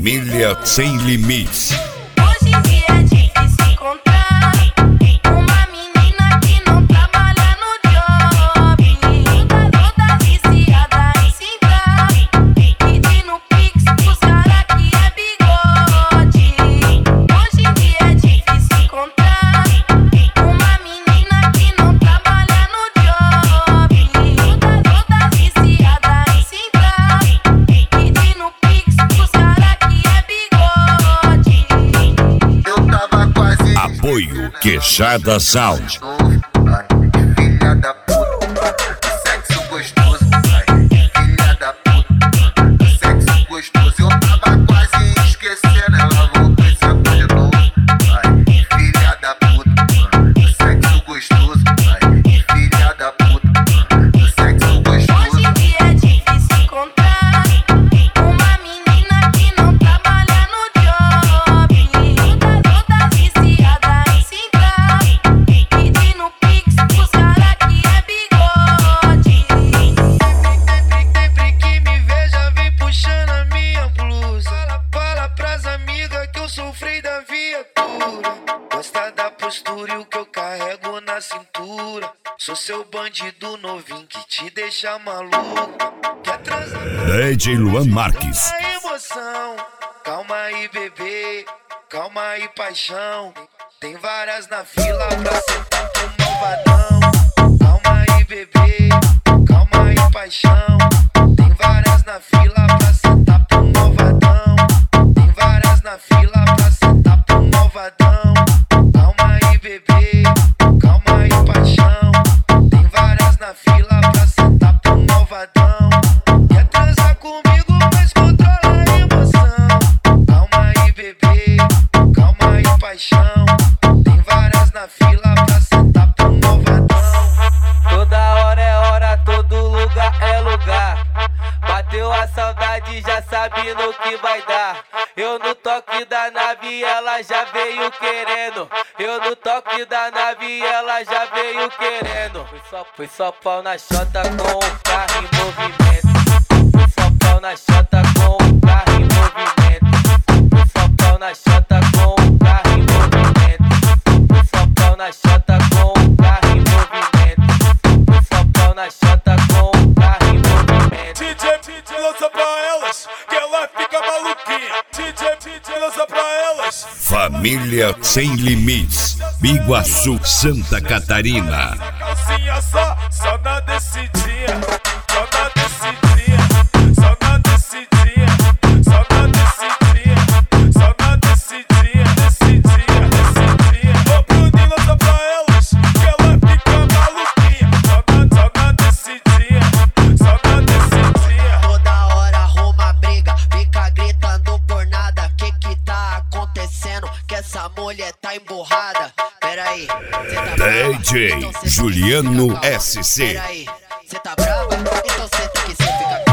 Família Sem Limites. Hoje em dia é difícil encontrar uma menina que não trabalha no job. Toda viciada em se entrar, pedindo pix pros cara que é bigode. Hoje em dia é difícil encontrar uma menina que não trabalha no job. Toda viciada em se entrar, pedindo pix pros cara que é bigode. Eu tava quase Apoio Queixada Sound. filha da puta, sexo gostoso. Filha da puta, sexo gostoso. Eu tava quase esquecendo, ela voltou e sacou de novo. Filha da puta, sexo gostoso. Filha da puta, sexo gostoso. Hoje em dia é difícil encontrar uma menina que não trabalha no job. Toda viciada em se entrar, pedindo pix pros cara que é bigode. Sempre que me veja vem puxando a minha blusa. Fala pras amigas que eu sofri da viatura. Gosta da postura e o que eu carrego na cintura. Sou seu bandido novinho que te deixa maluco. Quer transar DJ Luan Marques. a emoção? Calma aí, bebê. Calma aí, paixão. Tem várias na fila pra sentar pro malvadão. Calma aí, bebê. Calma aí, paixão. Tem várias na fila pra sentar pro malvadão. Tem várias na fila pra sentar pro malvadão. Calma aí, bebê. Calma aí, paixão. Tem várias na fila pra sentar pro malvadão. Quer transar comigo, mas controla a emoção. Calma aí, bebê. Calma aí, paixão. Tem várias na fila pra sentar pro malvadão. Toda hora é hora, todo lugar é lugar. Bateu a saudade, já sabe no que vai dar. Eu no toque da nave, ela já veio querendo. Eu no toque da nave, ela já veio querendo. Foi só pau na chota com o carro em movimento. Foi só pau na chota com o carro em movimento. Foi só pau na chota com o carro em movimento. Foi só pau na chota com o carro em movimento. Foi só pau na chota com o carro em movimento. DJ lança pra elas, que ela fica maluquinha. DJ lança pra elas. Família Sem Limites. Biguaçu, Santa Catarina. Calcinha só na descidinha. Só na descidinha. Só na descidinha. Só na descidinha. Só na descidinha. Descidinha, descidinha. Ô Bruninho, lança pra elas, que ela fica maluquinha. Só na descidinha. Só na descidinha. Toda hora arruma briga, fica gritando por nada. Que tá acontecendo? Que essa mulher tá emburrada. Pera aí, cê tá brava? DJ Então cê Juliano fica calma. SC. Pera aí, cê tá brava? Então senta que cê fica calma.